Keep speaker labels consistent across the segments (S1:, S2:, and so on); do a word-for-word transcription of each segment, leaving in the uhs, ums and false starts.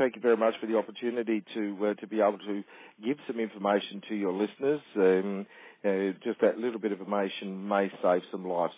S1: thank you very much for the opportunity to uh, to be able to give some information to your listeners. Um, uh, just that little bit of information may save some lives.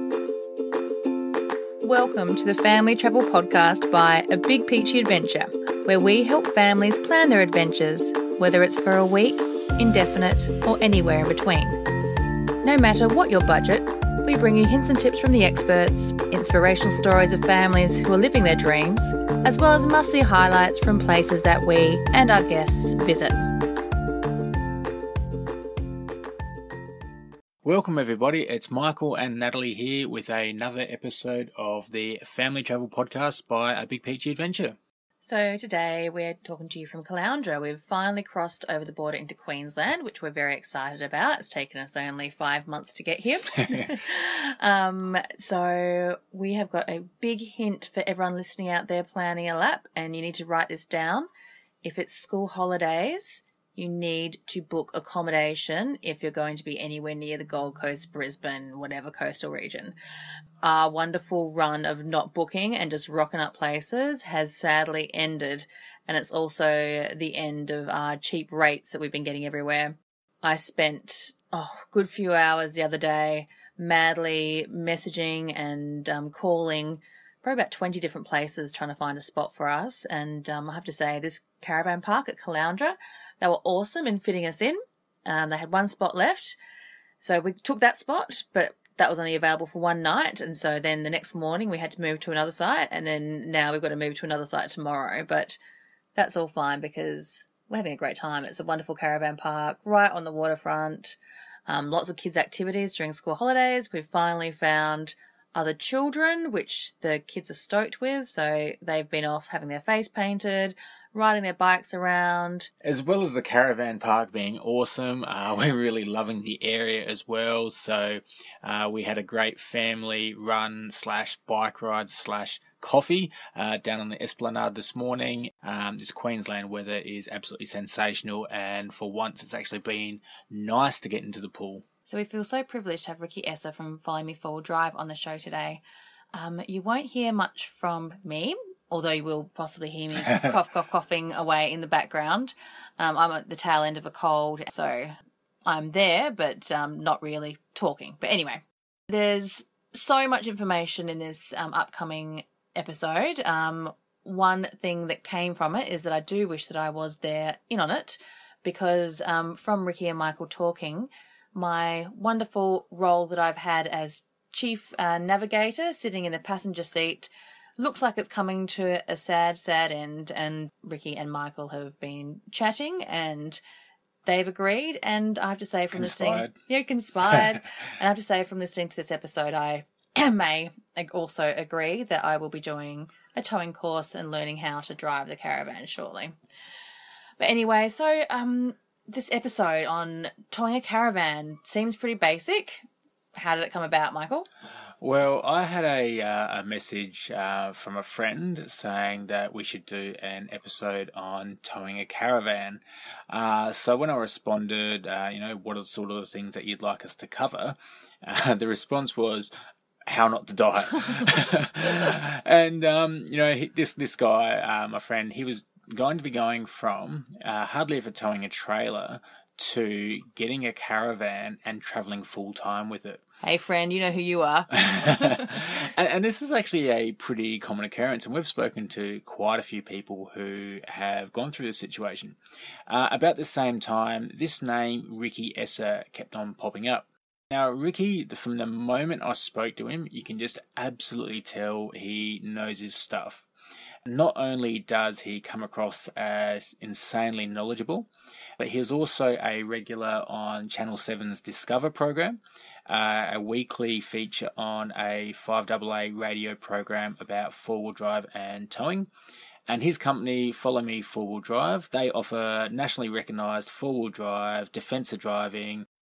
S2: Welcome to the Family Travel Podcast by A Big Peachy Adventure, where we help families plan their adventures, whether it's for a week, indefinite, or anywhere in between. No matter what your budget, we bring you hints and tips from the experts, inspirational stories of families who are living their dreams, as well as must-see highlights from places that we and our guests visit.
S3: Welcome everybody, it's Michael and Natalie here with another episode of the Family Travel Podcast by A Big Peachy Adventure.
S2: So today we're talking to you from Caloundra. We've finally crossed over the border into Queensland, which we're very excited about. It's taken us only five months to get here. um, so we have got a big hint for everyone listening out there planning a lap, and you need to write this down. If it's school holidays, you need to book accommodation if you're going to be anywhere near the Gold Coast, Brisbane, whatever coastal region. Our wonderful run of not booking and just rocking up places has sadly ended, and it's also the end of our cheap rates that we've been getting everywhere. I spent oh, a good few hours the other day madly messaging and um, calling probably about twenty different places trying to find a spot for us, and um, I have to say this caravan park at Caloundra, they were awesome in fitting us in. Um, they had one spot left, so we took that spot, but that was only available for one night, and so then the next morning we had to move to another site, and then now we've got to move to another site tomorrow. But that's all fine because we're having a great time. It's a wonderful caravan park right on the waterfront. Um, lots of kids' activities during school holidays. We've finally found other children, which the kids are stoked with, so they've been off having their face painted, riding their bikes around.
S3: As well as the caravan park being awesome, uh, we're really loving the area as well. So uh, we had a great family run slash bike ride slash coffee uh, down on the Esplanade this morning. Um, this Queensland weather is absolutely sensational, and for once it's actually been nice to get into the pool.
S2: So we feel so privileged to have Ricky Esser from Follow Me Forward Drive on the show today. Um, you won't hear much from me, although you will possibly hear me cough, cough, coughing away in the background. Um, I'm at the tail end of a cold, so I'm there, but um, not really talking. But anyway, there's so much information in this um, upcoming episode. Um, one thing that came from it is that I do wish that I was there in on it, because um, from Ricky and Michael talking, my wonderful role that I've had as chief uh, navigator sitting in the passenger seat looks like it's coming to a sad, sad end, and Ricky and Michael have been chatting and they've agreed, and I have to say from
S3: Conspired.
S2: listening, yeah, conspired, and I have to say from listening to this episode, I may also agree that I will be doing a towing course and learning how to drive the caravan shortly. But anyway, so um, this episode on towing a caravan seems pretty basic. How did it come about, Michael?
S3: Well, I had a uh, a message uh, from a friend saying that we should do an episode on towing a caravan. Uh, so when I responded, uh, you know, what are sort of the things that you'd like us to cover? Uh, the response was, how not to die. And, um, you know, he, this, this guy, uh, my friend, he was going to be going from uh, hardly ever towing a trailer to getting a caravan and travelling full-time with it.
S2: Hey, friend, you know who you are.
S3: and, and this is actually a pretty common occurrence, and we've spoken to quite a few people who have gone through this situation. Uh, about the same time, this name, Ricky Esser, kept on popping up. Now, Ricky, from the moment I spoke to him, you can just absolutely tell he knows his stuff. Not only does he come across as insanely knowledgeable, but he is also a regular on Channel seven's Discover program, uh, a weekly feature on a five A A radio program about four-wheel drive and towing. And his company, Follow Me Four-Wheel Drive, they offer nationally recognised four-wheel drive, defensive driving,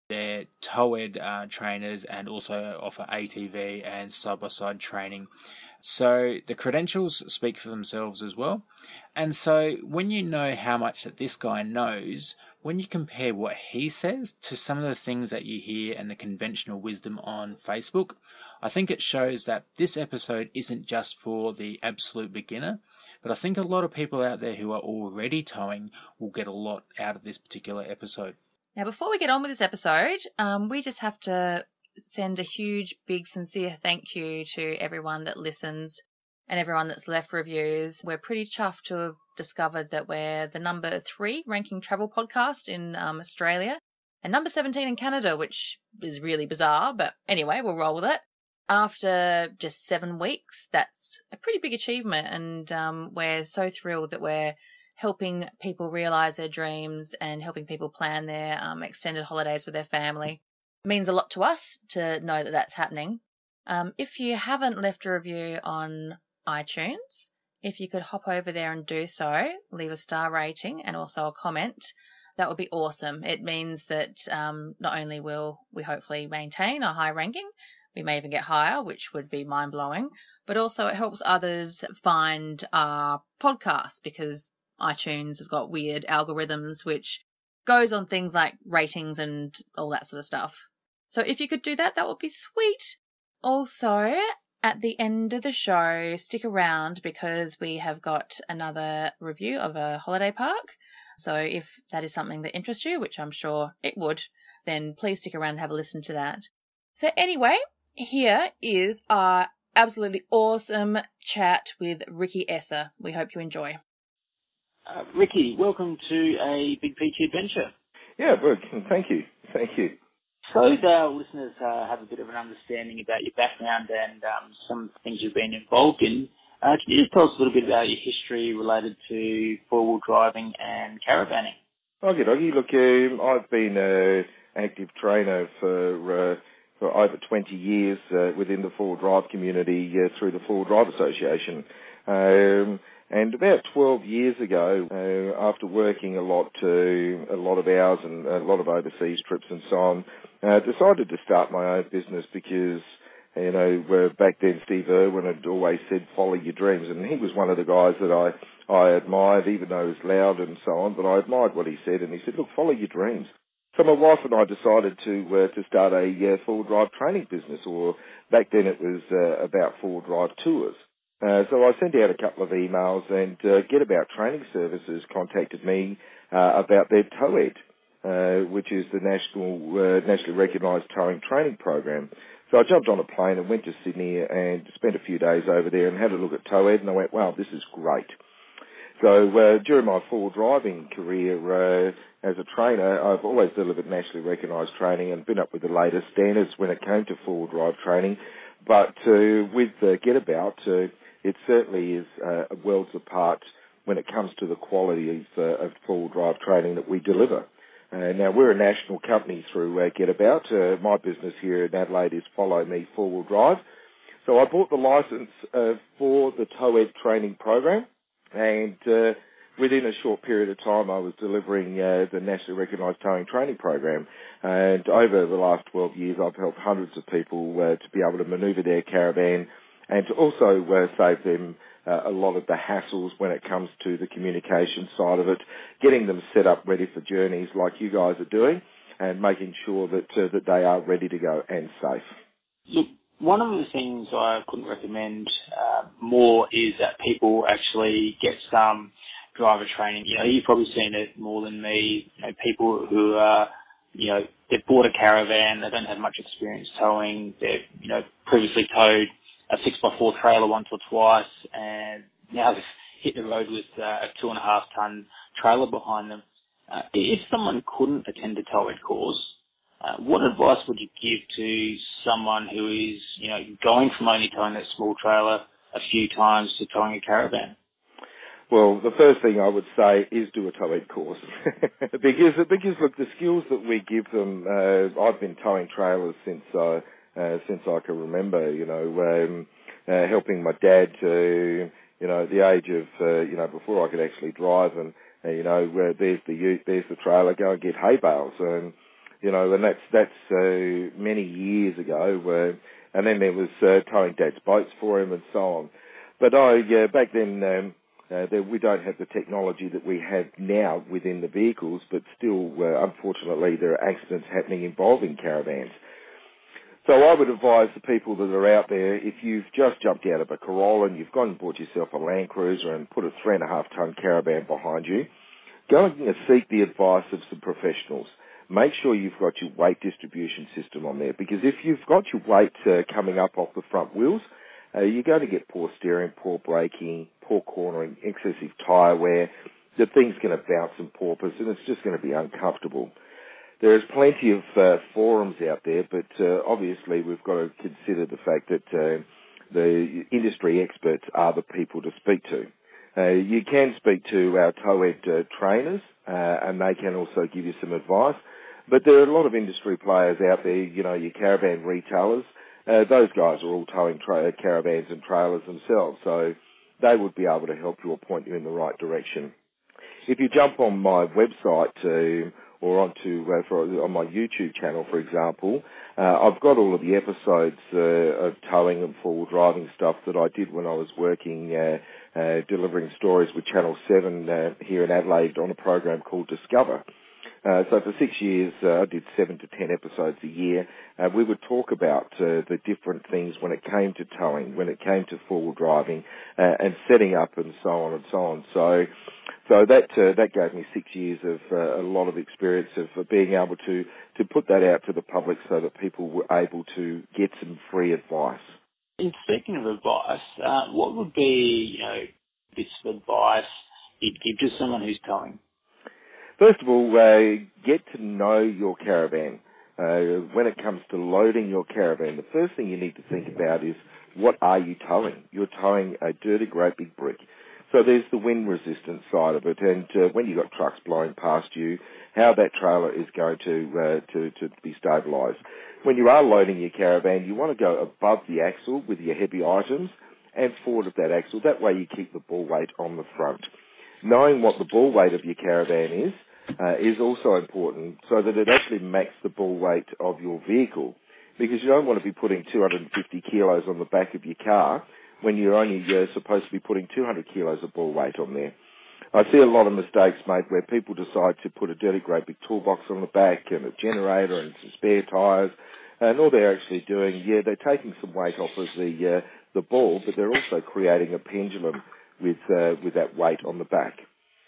S3: They're towed uh, trainers and also offer A T V and side-by-side training. So the credentials speak for themselves as well. And so when you know how much that this guy knows, when you compare what he says to some of the things that you hear and the conventional wisdom on Facebook, I think it shows that this episode isn't just for the absolute beginner, but I think a lot of people out there who are already towing will get a lot out of this particular episode.
S2: Now, before we get on with this episode, um, we just have to send a huge, big, sincere thank you to everyone that listens and everyone that's left reviews. We're pretty chuffed to have discovered that we're the number three ranking travel podcast in um, Australia and number seventeen in Canada, which is really bizarre. But anyway, we'll roll with it. After just seven weeks, that's a pretty big achievement. And um, we're so thrilled that we're helping people realise their dreams and helping people plan their um, extended holidays with their family. It means a lot to us to know that that's happening. Um, if you haven't left a review on iTunes, if you could hop over there and do so, leave a star rating and also a comment, that would be awesome. It means that um, not only will we hopefully maintain a high ranking, we may even get higher, which would be mind-blowing, but also it helps others find our podcast because iTunes has got weird algorithms which goes on things like ratings and all that sort of stuff. So if you could do that, that would be sweet. Also, at the end of the show, stick around because we have got another review of a holiday park. So if that is something that interests you, which I'm sure it would, then please stick around and have a listen to that. So anyway, here is our absolutely awesome chat with Ricky Esser. We hope you enjoy.
S4: Uh, Ricky, welcome to a Big Peachy adventure.
S1: Yeah, good. Thank you. Thank you.
S4: So that our listeners uh, have a bit of an understanding about your background and um, some things you've been involved in, uh, can you just tell us a little bit about your history related to four-wheel driving and caravanning?
S1: Okay, doggy. Look, um, I've been an active trainer for, uh, for over twenty years uh, within the four-wheel drive community uh, through the Four-Wheel Drive Association. Um, And about twelve years ago, uh, after working a lot, uh, a lot of hours and a lot of overseas trips and so on, uh, decided to start my own business because, you know, uh, back then Steve Irwin had always said, follow your dreams. And he was one of the guys that I, I admired, even though he was loud and so on, but I admired what he said. And he said, look, follow your dreams. So my wife and I decided to uh, to start a uh, four-wheel drive training business, or back then it was uh, about four-wheel drive tours. Uh, so I sent out a couple of emails, and uh, Get About Training Services contacted me uh, about their TOED, uh, which is the national uh, nationally recognised towing training program. So I jumped on a plane and went to Sydney and spent a few days over there and had a look at TOED, and I went, wow, this is great. So uh, during my four-wheel driving career uh, as a trainer, I've always delivered nationally recognised training and been up with the latest standards when it came to four-wheel drive training. But uh, with uh, Get About, uh, it certainly is uh, worlds apart when it comes to the quality of, uh, of four-wheel drive training that we deliver. Uh, now, we're a national company through uh, Get About. Uh, my business here in Adelaide is Follow Me Four-Wheel Drive. So I bought the licence uh, for the TOED training program, and uh, within a short period of time I was delivering uh, the nationally recognised towing training program. And over the last twelve years I've helped hundreds of people uh, to be able to manoeuvre their caravan and to also uh, save them uh, a lot of the hassles when it comes to the communication side of it, getting them set up ready for journeys like you guys are doing, and making sure that uh, that they are ready to go and safe.
S4: Look, one of the things I couldn't recommend uh, more is that people actually get some driver training. You know, you've probably seen it more than me. You know, people who are, you know, they've bought a caravan, they don't have much experience towing, they've, you know, previously towed a six by four trailer once or twice, and now they've hit the road with uh, a two and a half ton trailer behind them. Uh, if someone couldn't attend a TOED course, uh, what advice would you give to someone who is, you know, going from only towing that small trailer a few times to towing a caravan?
S1: Well, the first thing I would say is do a TOED course. because, because, look, the skills that we give them, uh, I've been towing trailers since uh, uh, since I can remember, you know, um, uh, helping my dad to, you know, at the age of, uh, you know, before I could actually drive, and, uh, you know, uh, there's the there's the trailer, go and get hay bales. And you know, and that's that's uh, many years ago. Uh, and then there was uh, towing Dad's boats for him and so on. But I uh, back then um, uh, there, we don't have the technology that we have now within the vehicles, but still, uh, unfortunately, there are accidents happening involving caravans. So I would advise the people that are out there, if you've just jumped out of a Corolla and you've gone and bought yourself a Land Cruiser and put a three and a half tonne caravan behind you, go and seek the advice of some professionals. Make sure you've got your weight distribution system on there, because if you've got your weight uh, coming up off the front wheels, uh, you're going to get poor steering, poor braking, poor cornering, excessive tyre wear. The thing's going to bounce and porpoise, and it's just going to be uncomfortable. There's plenty of uh, forums out there, but uh, obviously we've got to consider the fact that uh, the industry experts are the people to speak to. Uh, you can speak to our Towed uh, trainers, uh, and they can also give you some advice. But there are a lot of industry players out there, you know, your caravan retailers. Uh, those guys are all towing tra- caravans and trailers themselves, so they would be able to help you or point you in the right direction. If you jump on my website uh, or onto uh, for, on my YouTube channel, for example, uh, I've got all of the episodes uh, of towing and four-wheel driving stuff that I did when I was working uh, uh, delivering stories with Channel seven uh, here in Adelaide on a program called Discover. Uh, so for six years, uh, I did seven to ten episodes a year. Uh, we would talk about uh, the different things when it came to towing, when it came to four-wheel driving, uh, and setting up and so on and so on. So, so that uh, that gave me six years of uh, a lot of experience of uh, being able to to put that out to the public so that people were able to get some free advice.
S4: In speaking of advice, uh, what would be, you know, bits of advice you'd give to someone who's towing?
S1: First of all, uh, get to know your caravan. Uh, when it comes to loading your caravan, the first thing you need to think about is, what are you towing? You're towing a dirty, great big brick. So there's the wind resistant side of it, and uh, when you've got trucks blowing past you, how that trailer is going to, uh, to, to be stabilised. When you are loading your caravan, you want to go above the axle with your heavy items and forward of that axle. That way you keep the ball weight on the front. Knowing what the ball weight of your caravan is, Uh, is also important, so that it actually matches the ball weight of your vehicle, because you don't want to be putting two hundred fifty kilos on the back of your car when you're only uh, supposed to be putting two hundred kilos of ball weight on there. I see a lot of mistakes made where people decide to put a dirty great big toolbox on the back and a generator and some spare tyres, and all they're actually doing, yeah, they're taking some weight off of the uh, the ball, but they're also creating a pendulum with uh, with that weight on the back.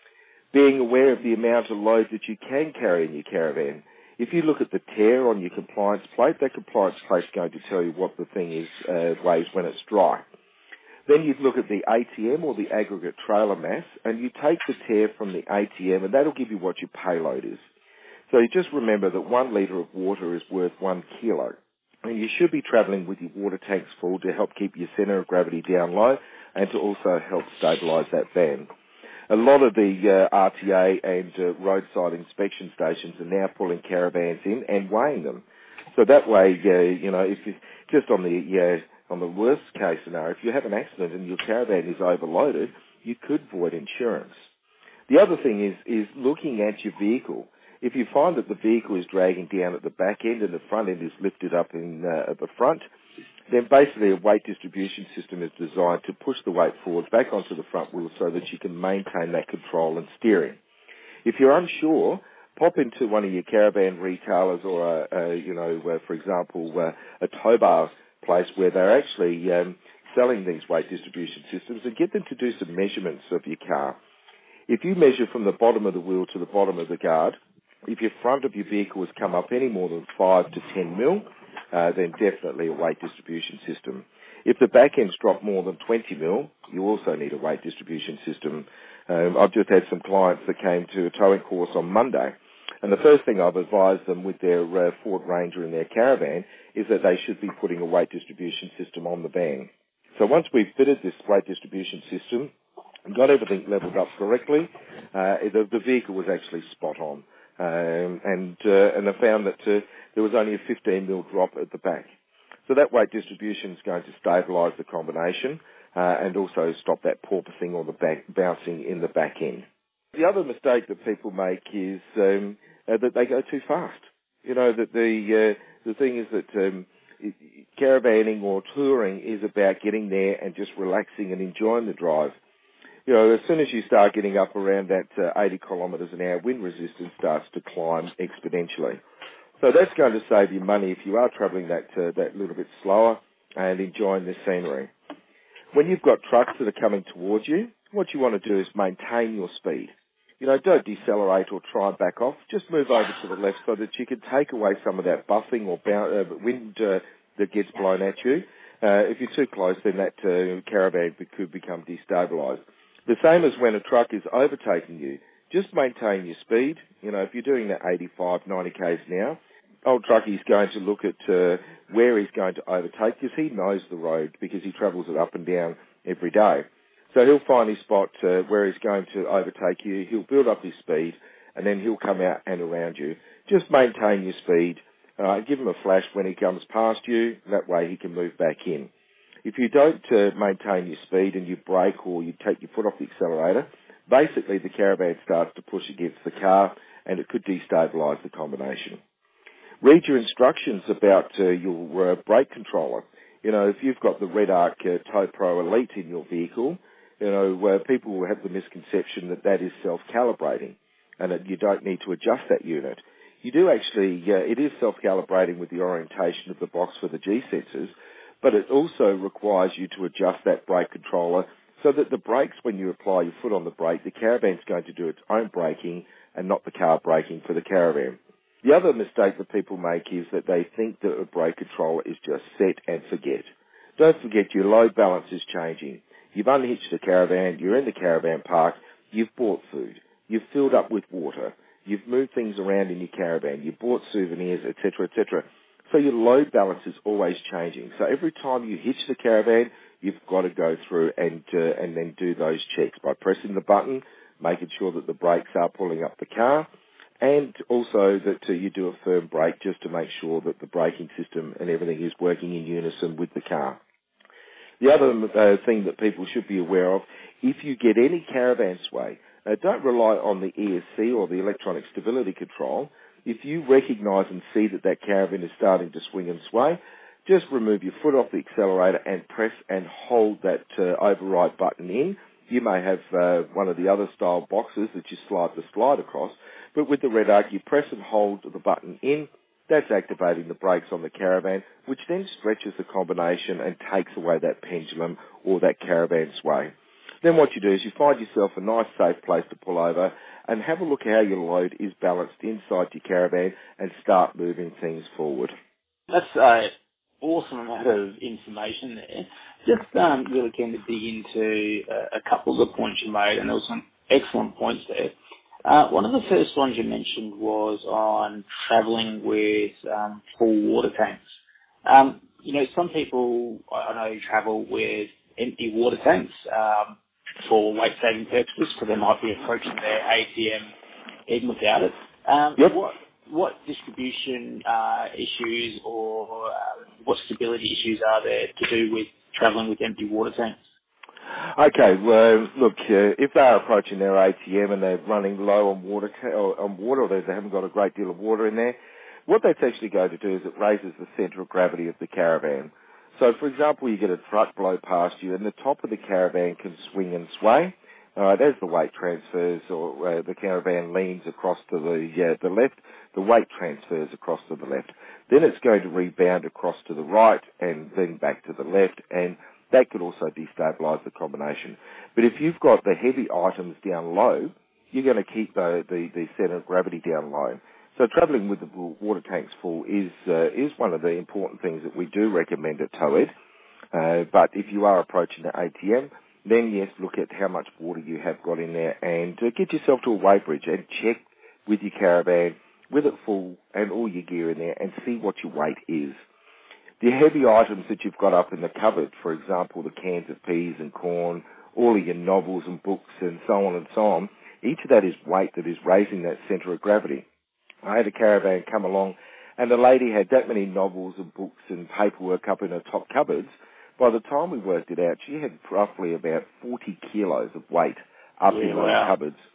S1: Being aware of the amount of load that you can carry in your caravan. If you look at the tear on your compliance plate, that compliance plate's going to tell you what the thing is, uh, weighs when it's dry. Then you'd look at the A T M or the aggregate trailer mass, and you take the tear from the A T M, and that'll give you what your payload is. So you just remember that one litre of water is worth one kilo. And you should be travelling with your water tanks full to help keep your centre of gravity down low and to also help stabilise that van. A lot of the uh, R T A and uh, roadside inspection stations are now pulling caravans in and weighing them. So that way, uh, you know, if you, just on the uh, on the worst case scenario, if you have an accident and your caravan is overloaded, you could void insurance. The other thing is is looking at your vehicle. If you find that the vehicle is dragging down at the back end and the front end is lifted up in uh, at the front, then basically a weight distribution system is designed to push the weight forward back onto the front wheel so that you can maintain that control and steering. If you're unsure, pop into one of your caravan retailers or, a, a, you know, uh, for example, uh, a tow bar place where they're actually um, selling these weight distribution systems, and get them to do some measurements of your car. If you measure from the bottom of the wheel to the bottom of the guard, if your front of your vehicle has come up any more than five to ten mil, Uh, then definitely a weight distribution system. If the back end's dropped more than twenty mil, you also need a weight distribution system. Um, I've just had some clients that came to a towing course on Monday, and the first thing I've advised them with their uh, Ford Ranger and their caravan is that they should be putting a weight distribution system on the van. So once we've fitted this weight distribution system and got everything levelled up correctly, uh, the, the vehicle was actually spot on. Um, and uh, and I found that uh, there was only a fifteen mil drop at the back. So that weight distribution is going to stabilise the combination uh, and also stop that porpoising or the back, bouncing in the back end. The other mistake that people make is um, uh, that they go too fast. You know, that the, uh, the thing is that um, it, caravanning or touring is about getting there and just relaxing and enjoying the drive. You know, as soon as you start getting up around that uh, eighty kilometres an hour, wind resistance starts to climb exponentially. So that's going to save you money if you are travelling that uh, that little bit slower and enjoying the scenery. When you've got trucks that are coming towards you, what you want to do is maintain your speed. You know, don't decelerate or try and back off. Just move over to the left so that you can take away some of that buffing or bound, uh, wind uh, that gets blown at you. Uh, if you're too close, then that uh, caravan could become destabilised. The same as when a truck is overtaking you. Just maintain your speed. You know, if you're doing that eighty-five, ninety k's an hour, old truckie's going to look at uh, where he's going to overtake because he knows the road because he travels it up and down every day. So he'll find his spot uh, where he's going to overtake you. He'll build up his speed and then he'll come out and around you. Just maintain your speed. Uh, give him a flash when he comes past you. That way he can move back in. If you don't uh, maintain your speed and you brake or you take your foot off the accelerator, basically the caravan starts to push against the car and it could destabilise the combination. Read your instructions about uh, your uh, brake controller. You know, if you've got the Redarc uh, Tow Pro Elite in your vehicle, you know, uh, people will have the misconception that that is self-calibrating and that you don't need to adjust that unit. You do actually, uh, it is self-calibrating with the orientation of the box for the G-sensors, but it also requires you to adjust that brake controller so that the brakes, when you apply your foot on the brake, the caravan's going to do its own braking and not the car braking for the caravan. The other mistake that people make is that they think that a brake controller is just set and forget. Don't forget your load balance is changing. You've unhitched the caravan, you're in the caravan park, you've bought food, you've filled up with water, you've moved things around in your caravan, you've bought souvenirs, et cetera, et cetera. So your load balance is always changing. So every time you hitch the caravan, you've got to go through and uh, and then do those checks by pressing the button, making sure that the brakes are pulling up the car, and also that uh, you do a firm brake just to make sure that the braking system and everything is working in unison with the car. The other uh, thing that people should be aware of, if you get any caravan sway, uh, don't rely on the E S C or the electronic stability control. If you recognise and see that that caravan is starting to swing and sway, just remove your foot off the accelerator and press and hold that uh, override button in. You may have uh, one of the other style boxes that you slide the slide across, but with the Redarc, you press and hold the button in. That's activating the brakes on the caravan, which then stretches the combination and takes away that pendulum or that caravan sway. Then what you do is you find yourself a nice safe place to pull over and have a look at how your load is balanced inside your caravan and start moving things forward.
S4: That's an awesome amount of information there. Just um, really keen to dig into uh, a couple of the points you made, and there were some excellent points there. Uh, one of the first ones you mentioned was on travelling with um, full water tanks. Um, you know, some people I know travel with empty water tanks um, for weight-saving purposes, because they might be approaching their A T M even without it. Um,
S1: yep.
S4: What what distribution uh, issues or uh, what stability issues are there to do with travelling with empty water tanks?
S1: Okay, well, look, uh, if they're approaching their A T M and they're running low on water, or on water, or they haven't got a great deal of water in there, what that's actually going to do is it raises the centre of gravity of the caravan. So, for example, you get a truck blow past you and the top of the caravan can swing and sway. Uh, as the weight transfers, or uh, the caravan leans across to the uh, the left, the weight transfers across to the left. Then it's going to rebound across to the right and then back to the left, and that could also destabilise the combination. But if you've got the heavy items down low, you're going to keep the, the, the centre of gravity down low. So travelling with the water tanks full is uh, is one of the important things that we do recommend at Towed. Uh, but if you are approaching the A T M, then yes, look at how much water you have got in there and uh, get yourself to a weighbridge and check with your caravan with it full and all your gear in there and see what your weight is. The heavy items that you've got up in the cupboard, for example, the cans of peas and corn, all of your novels and books and so on and so on, each of that is weight that is raising that centre of gravity. I had a caravan come along and the lady had that many novels and books and paperwork up in her top cupboards. By the time we worked it out, she had roughly about forty kilos of weight up
S4: yeah,
S1: in
S4: wow.
S1: those cupboards.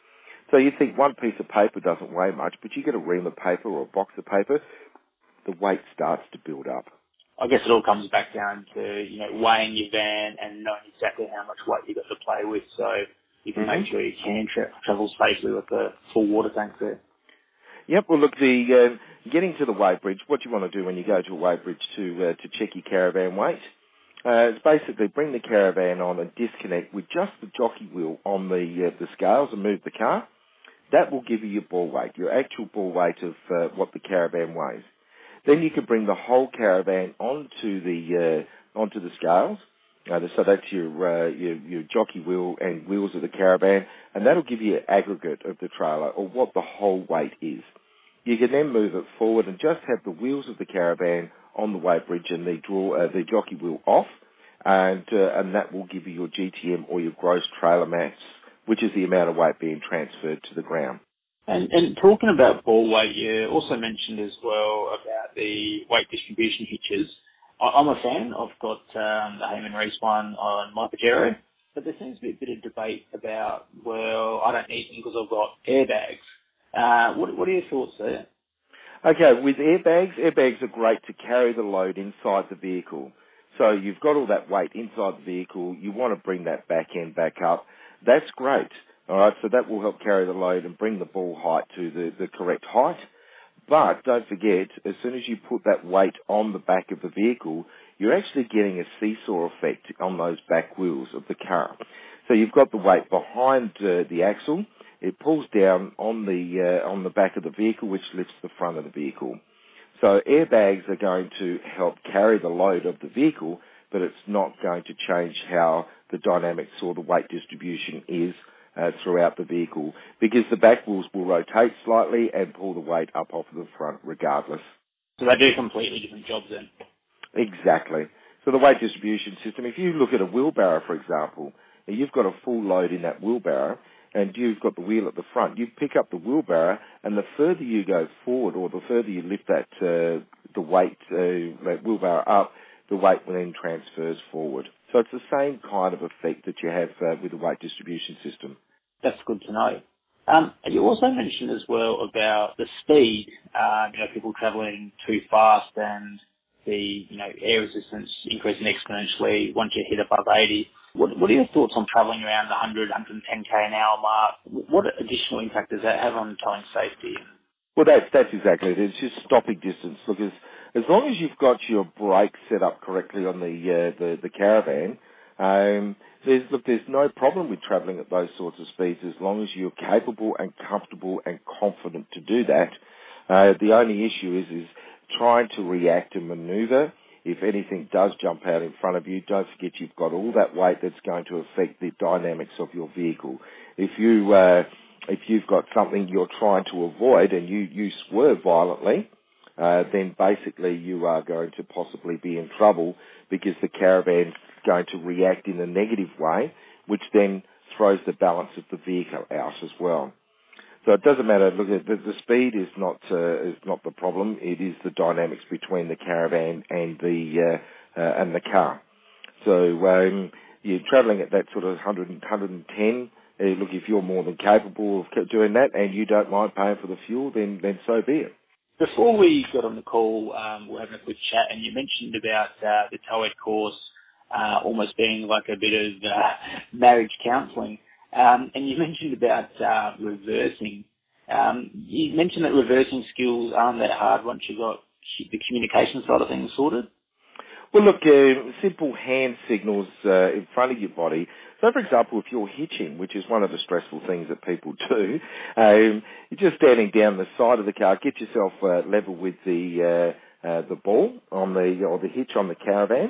S1: So you think one piece of paper doesn't weigh much, but you get a ream of paper or a box of paper, the weight starts to build up.
S4: I guess it all comes back down to, you know, weighing your van and knowing exactly how much weight you've got to play with, so you can mm-hmm. make sure you can tra- travel safely with the full water tank there.
S1: Yep, well look, the uh, getting to the weight bridge, what you want to do when you go to a weight bridge to uh, to check your caravan weight, uh, is basically bring the caravan on and disconnect with just the jockey wheel on the uh, the scales and move the car. That will give you your ball weight, your actual ball weight of uh, what the caravan weighs. Then you can bring the whole caravan onto the uh, onto the scales. Uh, so that's your, uh, your your jockey wheel and wheels of the caravan, and that'll give you an aggregate of the trailer or what the whole weight is. You can then move it forward and just have the wheels of the caravan on the weight bridge and the draw uh, the jockey wheel off, and uh, and that will give you your G T M or your gross trailer mass, which is the amount of weight being transferred to the ground.
S4: And, and talking about ball weight, you also mentioned as well about the weight distribution hitches. I'm a fan. I've got um, the Hayman Reese one on my Pajero, but there seems to be a bit of debate about, well, I don't need them because I've got airbags. Uh, what, what are your thoughts there?
S1: Okay, with airbags, airbags are great to carry the load inside the vehicle. So you've got all that weight inside the vehicle. You want to bring that back end back up. That's great. All right, so that will help carry the load and bring the ball height to the, the correct height. But don't forget, as soon as you put that weight on the back of the vehicle, you're actually getting a seesaw effect on those back wheels of the car. So you've got the weight behind uh, the axle. It pulls down on the uh, on the back of the vehicle, which lifts the front of the vehicle. So airbags are going to help carry the load of the vehicle, but it's not going to change how the dynamics or the weight distribution is Uh, throughout the vehicle, because the back wheels will rotate slightly and pull the weight up off of the front regardless.
S4: So they do completely different jobs then?
S1: Exactly. So the weight distribution system, if you look at a wheelbarrow, for example, you've got a full load in that wheelbarrow and you've got the wheel at the front, you pick up the wheelbarrow and the further you go forward or the further you lift that uh, the weight, uh, that wheelbarrow up, the weight then transfers forward. So it's the same kind of effect that you have uh, with the weight distribution system.
S4: That's good to know. Um, and you also mentioned as well about the speed, uh, you know, people travelling too fast and the, you know, air resistance increasing exponentially once you hit above eighty. What, what are your thoughts on travelling around the one hundred, one hundred ten k an hour mark? What additional impact does that have on towing safety?
S1: Well, that's, that's exactly it. It's just stopping distance. Look, as, as long as you've got your brakes set up correctly on the, uh, the, the caravan, um, there's, look, there's no problem with travelling at those sorts of speeds as long as you're capable and comfortable and confident to do that. Uh, the only issue is, is trying to react and manoeuvre. If anything does jump out in front of you, don't forget you've got all that weight that's going to affect the dynamics of your vehicle. If you, uh, if you've got something you're trying to avoid and you, you swerve violently, uh, then basically you are going to possibly be in trouble because the caravan's going to react in a negative way, which then throws the balance of the vehicle out as well. So it doesn't matter. Look, the, the speed is not uh, is not the problem. It is the dynamics between the caravan and the uh, uh, and the car. So um, you're travelling at that sort of one hundred, one hundred ten. Uh, look, if you're more than capable of doing that and you don't mind paying for the fuel, then then so be it.
S4: Before we got on the call, um, we were having a quick chat, and you mentioned about uh, the TOEIC course uh, almost being like a bit of uh, marriage counselling. Um, and you mentioned about uh, reversing. Um, you mentioned that reversing skills aren't that hard once you've got the communication side of things sorted.
S1: Well, look, uh, simple hand signals uh, in front of your body. So, for example, if you're hitching, which is one of the stressful things that people do, um, you're just standing down the side of the car, get yourself uh, level with the uh, uh, the ball on the or the hitch on the caravan,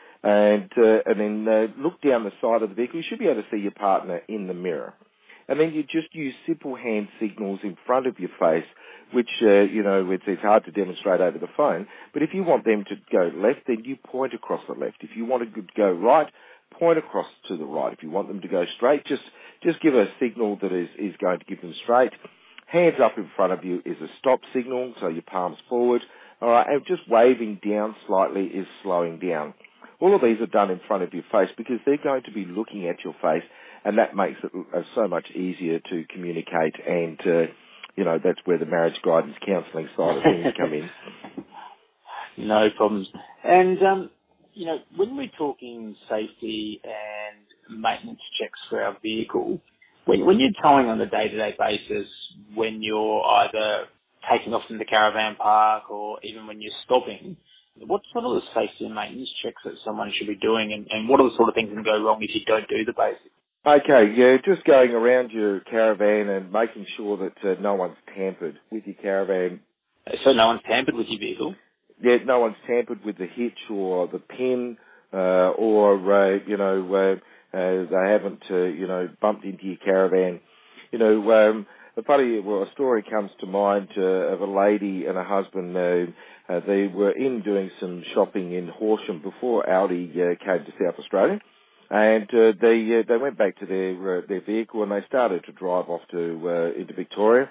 S1: and uh, and then uh, look down the side of the vehicle. You should be able to see your partner in the mirror, and then you just use simple hand signals in front of your face, which uh, you know it's, it's hard to demonstrate over the phone. But if you want them to go left, then you point across the left. If you want to go right, point across to the right. If you want them to go straight, just just give a signal that is, is going to give them straight. Hands up in front of you is a stop signal, so your palms forward. All right, and just waving down slightly is slowing down. All of these are done in front of your face because they're going to be looking at your face and that makes it uh, so much easier to communicate, and uh, you know, that's where the marriage guidance counselling side of things come in.
S4: No problems. And, um, you know, when we're talking safety and maintenance checks for our vehicle, when, when you're towing on a day-to-day basis, when you're either taking off from the caravan park or even when you're stopping, what sort of the safety and maintenance checks that someone should be doing, and, and what are the sort of things that can go wrong if you don't do the basics?
S1: Okay, yeah, just going around your caravan and making sure that uh, no one's tampered with your caravan.
S4: So no one's tampered with your vehicle?
S1: Yeah, no one's tampered with the hitch or the pin, uh, or, uh, you know, uh, uh, they haven't, uh, you know, bumped into your caravan. You know, um, a funny, well, a story comes to mind uh, of a lady and a husband. Uh, uh, they were in doing some shopping in Horsham before Audi uh, came to South Australia. And uh, they uh, they went back to their uh, their vehicle and they started to drive off to uh, into Victoria.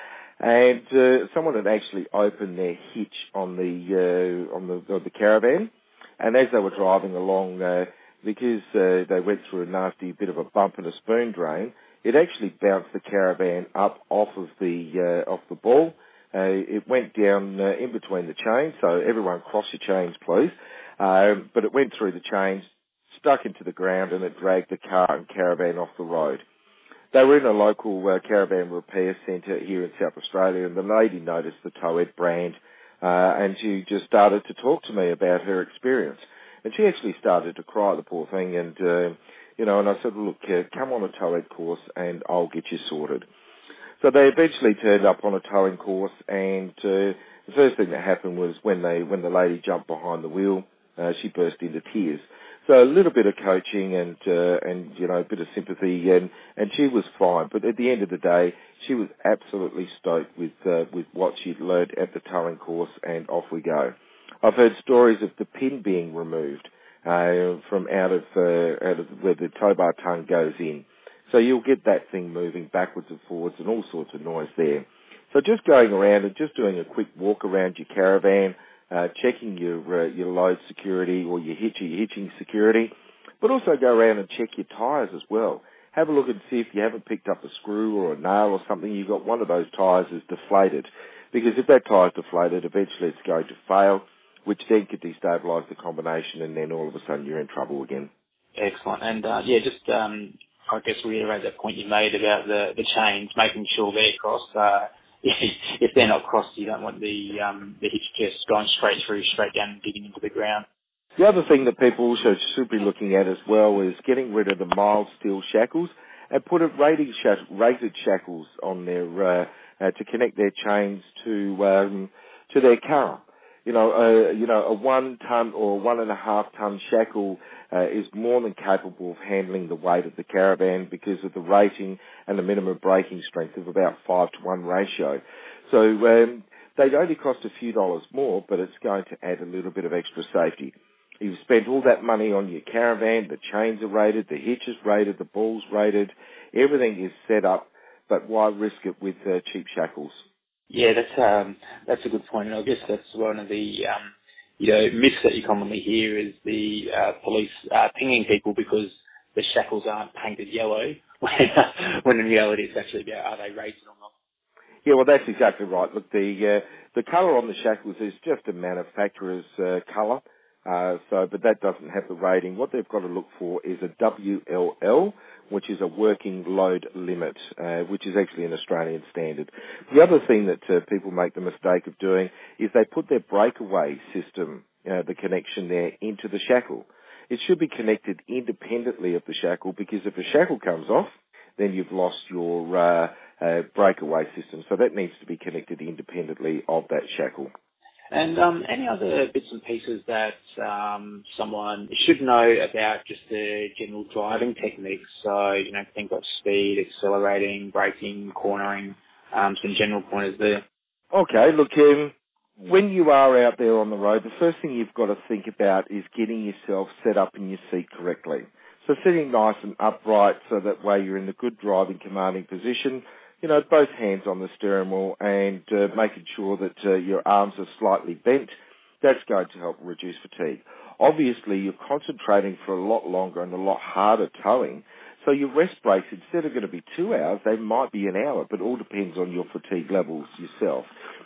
S1: And uh, someone had actually opened their hitch on the uh, on the, on the caravan. And as they were driving along, uh, because uh, they went through a nasty bit of a bump and a spoon drain, it actually bounced the caravan up off of the uh, off the ball. Uh, it went down uh, in between the chains. So everyone cross your chains, please. Um, but it went through the chains, stuck into the ground, and it dragged the car and caravan off the road. They were in a local uh, caravan repair centre here in South Australia, and the lady noticed the Toed brand, uh, and she just started to talk to me about her experience. And she actually started to cry, the poor thing, and, uh, you know, and I said, look, uh, come on a Toed course and I'll get you sorted. So they eventually turned up on a towing course, and uh, the first thing that happened was when they when the lady jumped behind the wheel, uh, she burst into tears. So a little bit of coaching and, uh, and you know, a bit of sympathy, and, and she was fine. But at the end of the day, she was absolutely stoked with uh, with what she'd learned at the towing course, and off we go. I've heard stories of the pin being removed uh, from out of, uh, out of where the tow bar tongue goes in. So you'll get that thing moving backwards and forwards and all sorts of noise there. So just going around and just doing a quick walk around your caravan, Uh, checking your uh, your load security or your, hitch, your hitching security, but also go around and check your tyres as well. Have a look and see if you haven't picked up a screw or a nail or something. You've got one of those tyres is deflated, because if that tyre's deflated, eventually it's going to fail, which then could destabilise the combination, and then all of a sudden you're in trouble again.
S4: Excellent. And uh, yeah, just um, I guess reiterate that point you made about the, the chains, making sure they're crossed. Uh, if they're not crossed, you don't want the um, the hitch just going straight through, straight down and digging into the ground.
S1: The other thing that people also should be looking at as well is getting rid of the mild steel shackles and put a rated, sh- rated shackles on their uh, uh, to connect their chains to um, to their car. You know, uh, you know, a one ton or one and a half ton shackle uh, is more than capable of handling the weight of the caravan because of the rating and the minimum braking strength of about five to one ratio. So um, they only cost a few dollars more, but it's going to add a little bit of extra safety. You've spent all that money on your caravan, the chains are rated, the hitch is rated, the ball's rated, everything is set up, but why risk it with uh, cheap shackles?
S4: Yeah, that's um, that's a good point, and I guess that's one of the um, you know myths that you commonly hear is the uh, police uh, pinging people because the shackles aren't painted yellow, when, when in reality it's actually about are they rated or not.
S1: Yeah, well, that's exactly right. Look, the uh, the colour on the shackles is just a manufacturer's uh, colour, uh, so but that doesn't have the rating. What they've got to look for is a W L L, which is a working load limit, uh, which is actually an Australian standard. The other thing that uh, people make the mistake of doing is they put their breakaway system, uh, the connection there, into the shackle. It should be connected independently of the shackle, because if the shackle comes off, then you've lost your uh, uh, breakaway system. So that needs to be connected independently of that shackle.
S4: And um, any other bits and pieces that um, someone should know about just the general driving techniques? So, you know, things like speed, accelerating, braking, cornering, um, some general pointers there.
S1: Okay, look, um, when you are out there on the road, the first thing you've got to think about is getting yourself set up in your seat correctly. So sitting nice and upright so that way you're in a good driving, commanding position. You know, both hands on the steering wheel, and uh, making sure that uh, your arms are slightly bent. That's going to help reduce fatigue. Obviously, you're concentrating for a lot longer and a lot harder towing, So your rest breaks, instead of going to be two hours, they might be an hour, but it all depends on your fatigue levels yourself.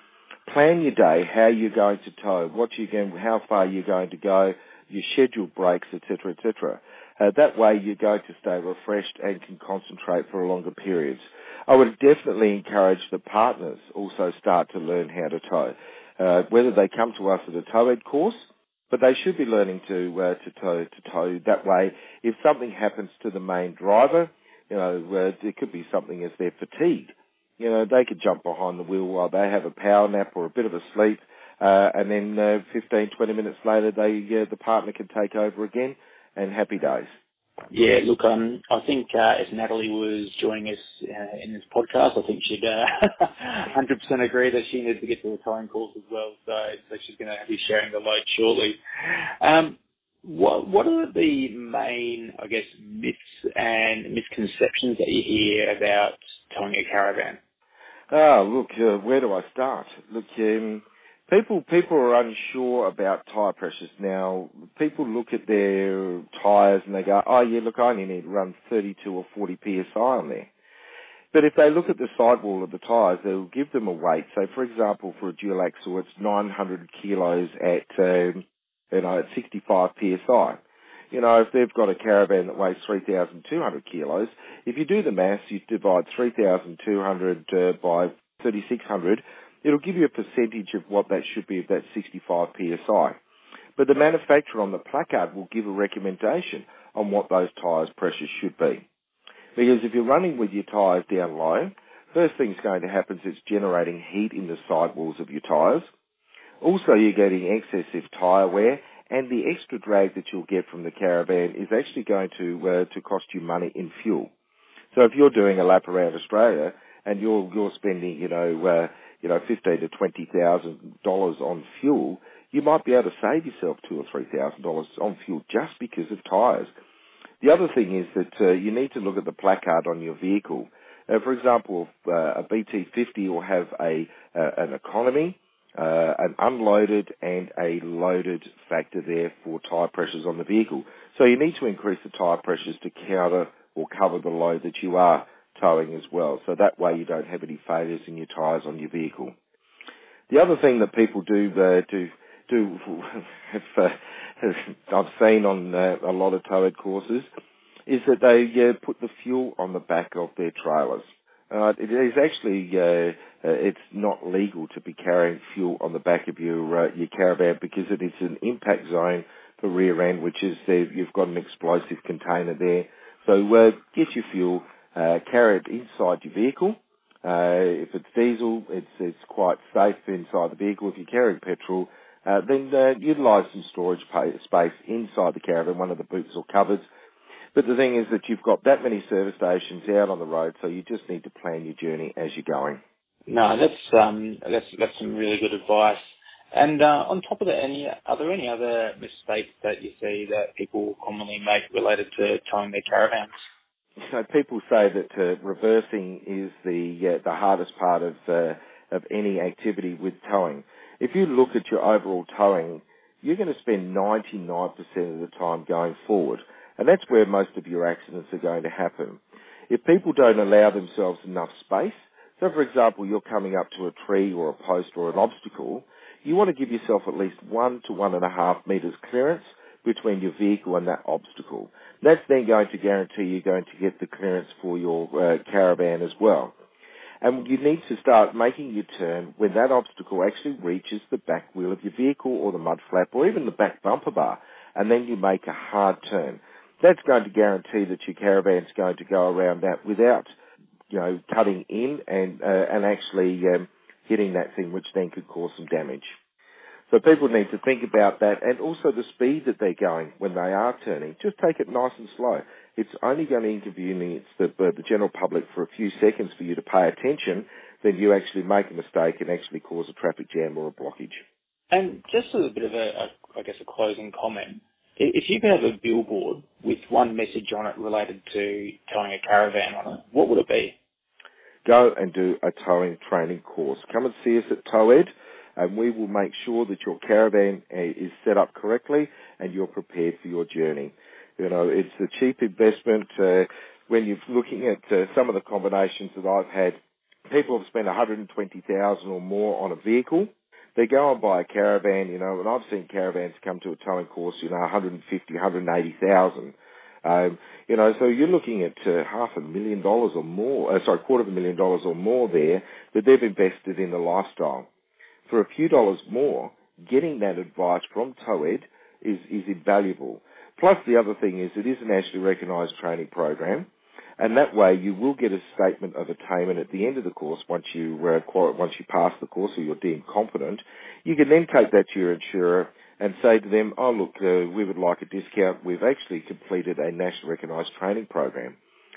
S1: Plan your day, how you're going to tow, what you going, how far you're going to go, your scheduled breaks, et cetera, et cetera. Uh, that way you're going to stay refreshed and can concentrate for longer periods. I would definitely encourage the partners also start to learn how to tow. Uh, whether they come to us at a tow ed course, but they should be learning to uh, to tow to tow. That way, if something happens to the main driver, you know, uh, it could be something as they're fatigued. You know, they could jump behind the wheel while they have a power nap or a bit of a sleep, uh, and then uh, fifteen, twenty minutes later, they uh, the partner can take over again, and happy days.
S4: Yeah, look, um, I think uh, if Natalie was joining us uh, in this podcast, I think she'd uh, one hundred percent agree that she needs to get to a towing course as well. So, so she's going to be sharing the load shortly. Um, what what are the main, I guess, myths and misconceptions that you hear about towing a caravan?
S1: Oh, look, uh, where do I start? Look, um, people people are unsure about tyre pressures now. People look at their tyres and they go, oh, yeah, look, I only need to run thirty-two or forty P S I on there. But if they look at the sidewall of the tyres, they'll give them a weight. So, for example, for a dual axle, it's nine hundred kilos at, um, you know, at sixty-five P S I. You know, if they've got a caravan that weighs three thousand two hundred kilos, if you do the maths, you divide three thousand two hundred uh, by thirty-six hundred, it'll give you a percentage of what that should be of that sixty-five P S I. But the manufacturer on the placard will give a recommendation on what those tyres pressures should be. Because if you're running with your tyres down low, first thing's going to happen is it's generating heat in the sidewalls of your tyres. Also, you're getting excessive tyre wear, and the extra drag that you'll get from the caravan is actually going to uh, to cost you money in fuel. So if you're doing a lap around Australia and you're you're spending, you know, uh, you know, fifteen to twenty thousand dollars on fuel, you might be able to save yourself two or three thousand dollars on fuel just because of tyres. The other thing is that uh, you need to look at the placard on your vehicle. Uh, for example, if, uh, a B T fifty will have a uh, an economy, uh, an unloaded and a loaded factor there for tyre pressures on the vehicle. So you need to increase the tyre pressures to counter or cover the load that you are towing as well. So that way you don't have any failures in your tyres on your vehicle. The other thing that people do uh, do do have, uh, I've seen on uh, a lot of tow ed courses is that they uh, put the fuel on the back of their trailers. Uh, it is actually uh, uh, it's not legal to be carrying fuel on the back of your uh, your caravan because it is an impact zone for rear end, which is uh, you've got an explosive container there. So uh, get your fuel, uh, carry it inside your vehicle. Uh, if it's diesel, it's it's quite safe inside the vehicle. If you're carrying petrol, uh, then uh, utilise some storage pay, space inside the caravan, one of the boots or cupboards. But the thing is that you've got that many service stations out on the road, so you just need to plan your journey as you're going.
S4: No, that's um, that's that's some really good advice. And uh, on top of that, any are there any other mistakes that you see that people commonly make related to towing their caravans?
S1: So people say that uh, reversing is the uh, the hardest part of uh, of any activity with towing. If you look at your overall towing, you're going to spend ninety-nine percent of the time going forward, and that's where most of your accidents are going to happen. If people don't allow themselves enough space, so for example, you're coming up to a tree or a post or an obstacle, you want to give yourself at least one to one and a half metres clearance between your vehicle and that obstacle. That's then going to guarantee you're going to get the clearance for your uh, caravan as well. And you need to start making your turn when that obstacle actually reaches the back wheel of your vehicle or the mud flap or even the back bumper bar, and then you make a hard turn. That's going to guarantee that your caravan's going to go around that without, you know, cutting in and uh, and actually um, hitting that thing, which then could cause some damage. So people need to think about that, and also the speed that they're going when they are turning. Just take it nice and slow. It's only going to inconvenience the, uh, the general public for a few seconds for you to pay attention, then you actually make a mistake and actually cause a traffic jam or a blockage.
S4: And just a bit of a, a I guess, a closing comment. If you could have a billboard with one message on it related to towing a caravan on it, what would it be?
S1: Go and do a towing training course. Come and see us at Tow Ed, and we will make sure that your caravan is set up correctly and you're prepared for your journey. You know, it's a cheap investment. Uh, when you're looking at uh, some of the combinations that I've had, people have spent one hundred twenty thousand dollars or more on a vehicle. They go and buy a caravan, you know, and I've seen caravans come to a towing course, you know, one hundred fifty thousand dollars, one hundred eighty thousand dollars. Um, you know, so you're looking at uh, half a million dollars or more, uh, sorry, quarter of a million dollars or more there that they've invested in the lifestyle. For a few dollars more, getting that advice from TOED is, is invaluable. Plus, the other thing is it is a nationally recognised training program, and that way you will get a statement of attainment at the end of the course once you uh, once you pass the course or you're deemed competent. You can then take that to your insurer and say to them, oh, look, uh, we would like a discount. We've actually completed a nationally recognised training program.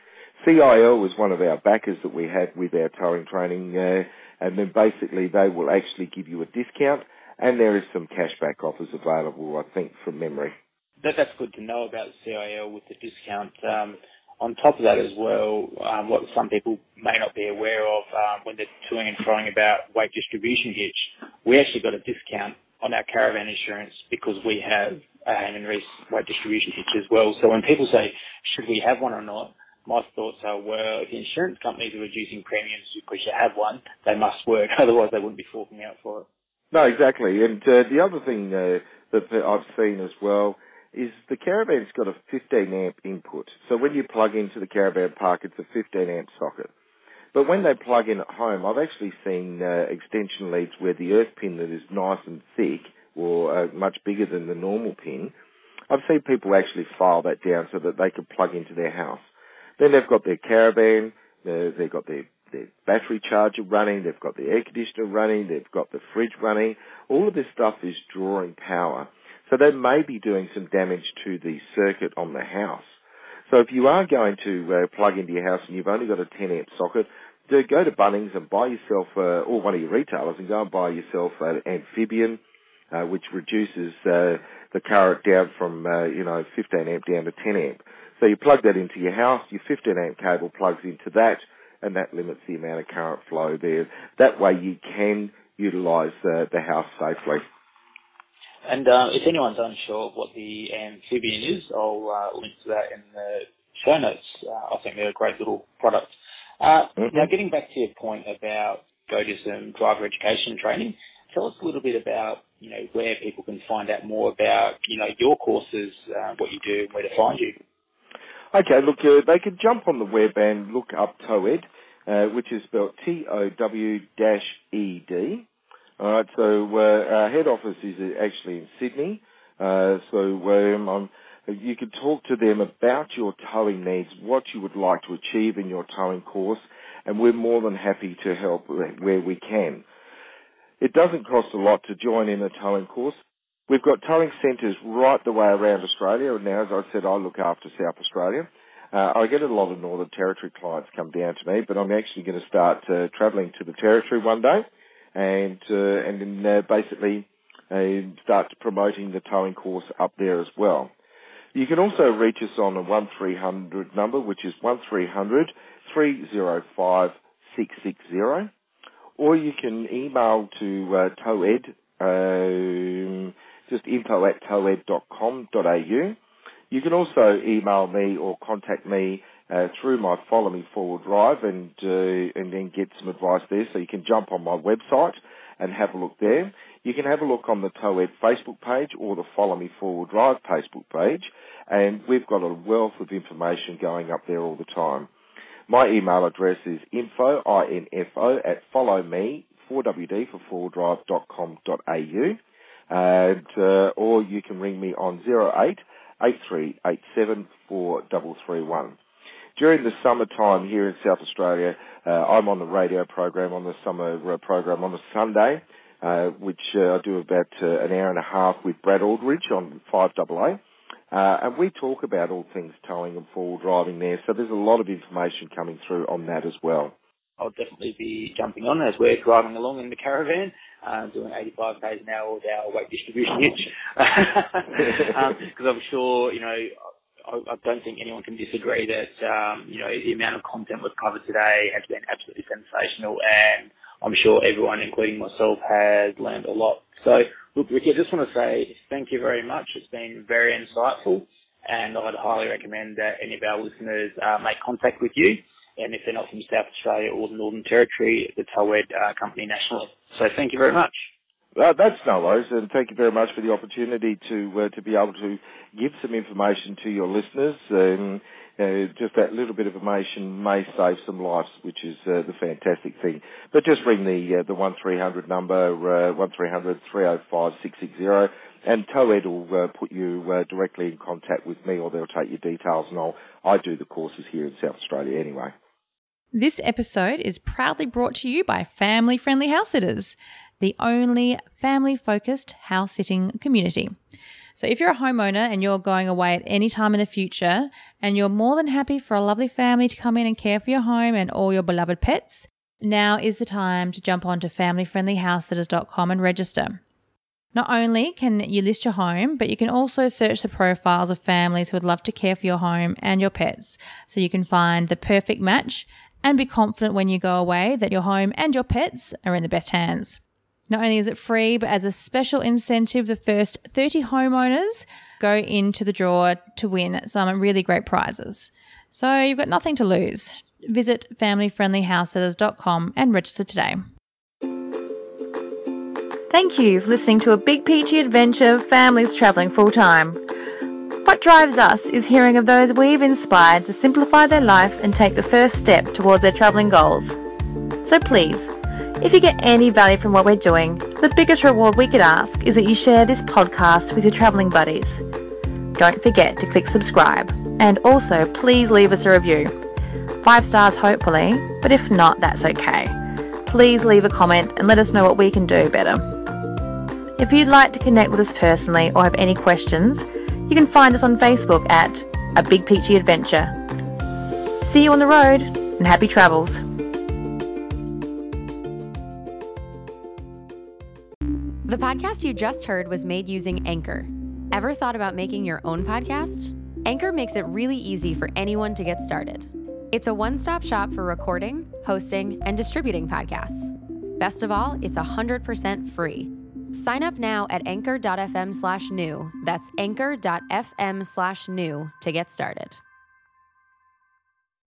S1: C I L was one of our backers that we had with our towing training, uh, and then basically they will actually give you a discount, and there is some cashback offers available, I think, from memory.
S4: That, that's good to know about C I L with the discount. Um, on top of that as well, um, what some people may not be aware of um, when they're toing and froing about weight distribution hitch, we actually got a discount on our caravan insurance because we have a Hayman Reese weight distribution hitch as well. So when people say, should we have one or not, my thoughts are, well, if the insurance companies are reducing premiums because you have one, they must work. Otherwise, they wouldn't be forking out for it.
S1: No, exactly. And uh, the other thing uh, that, that I've seen as well is the caravan's got a fifteen amp input. So when you plug into the caravan park, it's a fifteen amp socket. But when they plug in at home, I've actually seen uh, extension leads where the earth pin that is nice and thick or uh, much bigger than the normal pin, I've seen people actually file that down so that they can plug into their house. Then they've got their caravan, uh, they've got their, their battery charger running, they've got the air conditioner running, they've got the fridge running. All of this stuff is drawing power. So they may be doing some damage to the circuit on the house. So if you are going to uh, plug into your house and you've only got a ten amp socket, do go to Bunnings and buy yourself, uh, or one of your retailers, and go and buy yourself an Amphibian, uh, which reduces uh, the current down from, uh, you know, fifteen amp down to ten amp. So you plug that into your house, your fifteen amp cable plugs into that, and that limits the amount of current flow there. That way you can utilise uh, the house safely.
S4: And uh, if anyone's unsure of what the Amphibian is, I'll uh, link to that in the show notes. Uh, I think they're a great little product. Uh, mm-hmm. Now, getting back to your point about go to some driver education training, tell us a little bit about, you know, where people can find out more about, you know, your courses, uh, what you do, and where to find you.
S1: Okay, look, uh, they can jump on the web and look up TOED, uh, which is spelled T O W E D. All right, so uh, our head office is actually in Sydney. Uh, so um, um, you can talk to them about your towing needs, what you would like to achieve in your towing course, and we're more than happy to help where we can. It doesn't cost a lot to join in a towing course. We've got towing centres right the way around Australia. Now, as I said, I look after South Australia. Uh, I get a lot of Northern Territory clients come down to me, but I'm actually going to start uh, travelling to the Territory one day and uh, and then uh, basically uh, start promoting the towing course up there as well. You can also reach us on a one three hundred number, which is one three hundred, three oh five, six six zero, or you can email to uh, TOED, um, just info at toed dot com dot a u. You can also email me or contact me uh, through my Follow Me Forward Drive and uh, and then get some advice there. So you can jump on my website and have a look there. You can have a look on the TOED Facebook page or the Follow Me Forward Drive Facebook page, and we've got a wealth of information going up there all the time. My email address is info, I N F O, at followme, four W D for forward drive dot com dot a u, and, uh, or you can ring me on zero eight eight three eight seven four three three one. During the summertime here in South Australia, uh, I'm on the radio program, on the summer uh, program on a Sunday, uh, which uh, I do about uh, an hour and a half with Brad Aldridge on five A A. Uh, and we talk about all things towing and four-wheel driving there, so there's a lot of information coming through on that as well.
S4: I'll definitely be jumping on as we're driving along in the caravan, uh, doing eighty-five k's an hour with our weight distribution hitch. Because um, I'm sure, you know, I, I don't think anyone can disagree that, um, you know, the amount of content we've covered today has been absolutely sensational, and I'm sure everyone, including myself, has learned a lot. So, look, Ricky, I just want to say thank you very much. It's been very insightful, and I'd highly recommend that any of our listeners uh, make contact with you. And if they're not from South Australia or the Northern Territory, the Towed uh, company nationally. So thank you very much.
S1: Uh, that's no worries, and thank you very much for the opportunity to uh, to be able to give some information to your listeners. Um, uh, just that little bit of information may save some lives, which is uh, the fantastic thing. But just ring the uh, the one three hundred number, uh, one three hundred, three oh five, six six zero, and Towed will uh, put you uh, directly in contact with me, or they'll take your details, and I'll I do the courses here in South Australia anyway.
S2: This episode is proudly brought to you by Family Friendly House Sitters, the only family-focused house sitting community. So if you're a homeowner and you're going away at any time in the future and you're more than happy for a lovely family to come in and care for your home and all your beloved pets, now is the time to jump onto family friendly house sitters dot com and register. Not only can you list your home, but you can also search the profiles of families who would love to care for your home and your pets, so you can find the perfect match and be confident when you go away that your home and your pets are in the best hands. Not only is it free, but as a special incentive, the first thirty homeowners go into the draw to win some really great prizes. So you've got nothing to lose. Visit family friendly house sitters dot com and register today. Thank you for listening to a Big Peachy Adventure Families Travelling Full-Time. What drives us is hearing of those we've inspired to simplify their life and take the first step towards their travelling goals. So please, if you get any value from what we're doing, the biggest reward we could ask is that you share this podcast with your travelling buddies. Don't forget to click subscribe, and also please leave us a review. Five stars hopefully, but if not, that's okay. Please leave a comment and let us know what we can do better. If you'd like to connect with us personally or have any questions, you can find us on Facebook at A Big Peachy Adventure. See you on the road, and happy travels.
S5: The podcast you just heard was made using Anchor. Ever thought about making your own podcast? Anchor makes it really easy for anyone to get started. It's a one-stop shop for recording, hosting, and distributing podcasts. Best of all, it's one hundred percent free. Sign up now at anchor dot f m slash new. That's anchor dot f m slash new to get started.